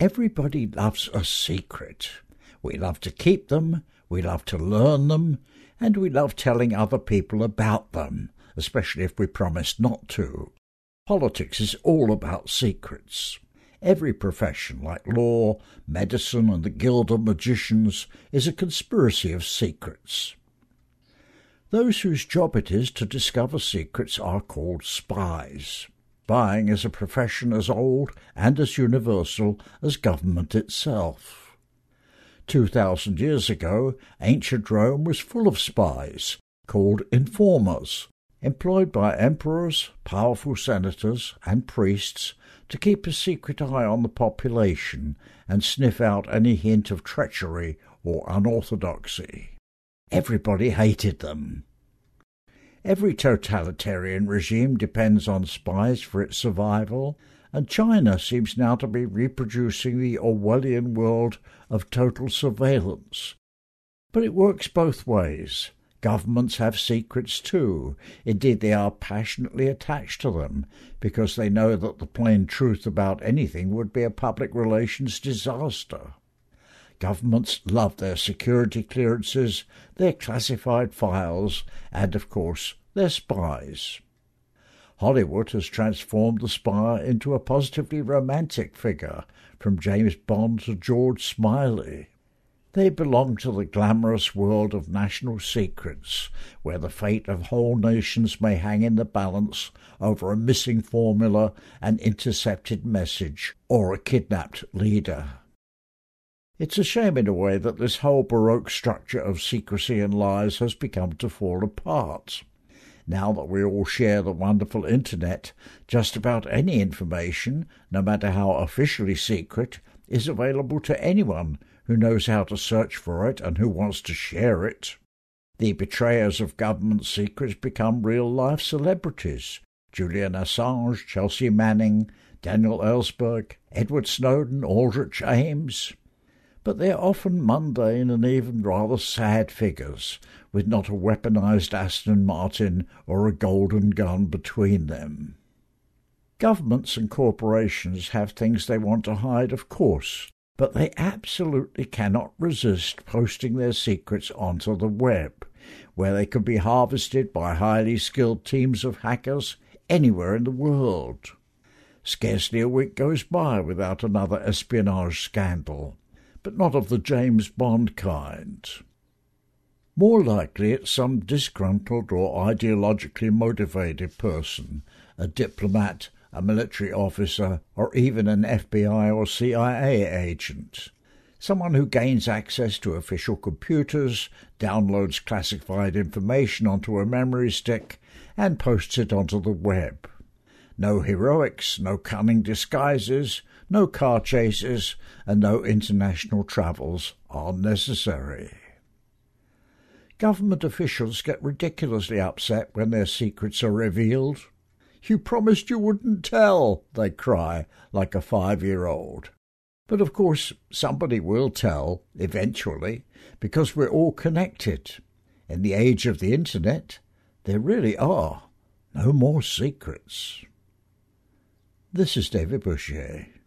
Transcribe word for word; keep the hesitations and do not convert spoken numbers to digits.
Everybody loves a secret. We love to keep them, we love to learn them, and we love telling other people about them, especially if we promise not to. Politics is all about secrets. Every profession, like law, medicine, and the Guild of Magicians, is a conspiracy of secrets. Those whose job it is to discover secrets are called spies. Spying is a profession as old and as universal as government itself. Two thousand years ago, ancient Rome was full of spies, called informers, employed by emperors, powerful senators, and priests to keep a secret eye on the population and sniff out any hint of treachery or unorthodoxy. Everybody hated them. Every totalitarian regime depends on spies for its survival, and China seems now to be reproducing the Orwellian world of total surveillance. But it works both ways. Governments have secrets too. Indeed, they are passionately attached to them, because they know that the plain truth about anything would be a public relations disaster. Governments love their security clearances, their classified files, and, of course, their spies. Hollywood has transformed the spy into a positively romantic figure, from James Bond to George Smiley. They belong to the glamorous world of national secrets, where the fate of whole nations may hang in the balance over a missing formula, an intercepted message, or a kidnapped leader. It's a shame in a way that this whole Baroque structure of secrecy and lies has begun to fall apart. Now that we all share the wonderful internet, just about any information, no matter how officially secret, is available to anyone who knows how to search for it and who wants to share it. The betrayers of government secrets become real-life celebrities. Julian Assange, Chelsea Manning, Daniel Ellsberg, Edward Snowden, Aldrich Ames. But they're often mundane and even rather sad figures, with not a weaponized Aston Martin or a golden gun between them. Governments and corporations have things they want to hide, of course, but they absolutely cannot resist posting their secrets onto the web, where they can be harvested by highly skilled teams of hackers anywhere in the world. Scarcely a week goes by without another espionage scandal, but not of the James Bond kind. More likely it's some disgruntled or ideologically motivated person, a diplomat, a military officer, or even an F B I or C I A agent. Someone who gains access to official computers, downloads classified information onto a memory stick, and posts it onto the web. No heroics, no cunning disguises, no car chases, and no international travels are necessary. Government officials get ridiculously upset when their secrets are revealed. "You promised you wouldn't tell," they cry, like a five-year-old. But of course somebody will tell, eventually, because we're all connected. In the age of the internet, there really are no more secrets. This is David Boucher.